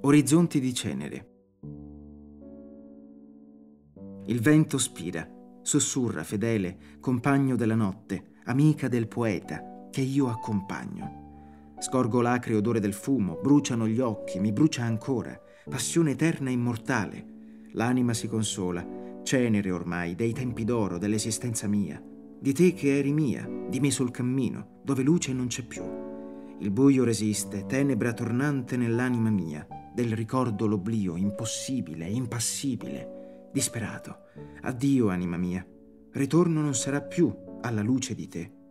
Orizzonti di cenere. Il vento spira, sussurra fedele, compagno della notte, amica del poeta, che io accompagno. Scorgo l'acre odore del fumo, bruciano gli occhi, mi brucia ancora, passione eterna e immortale. L'anima si consola, cenere ormai dei tempi d'oro dell'esistenza mia, di te che eri mia, di me sul cammino, dove luce non c'è più. Il buio resiste, tenebra tornante nell'anima mia, del ricordo l'oblio impossibile, impassibile, disperato. Addio, anima mia, ritorno non sarà più alla luce di te.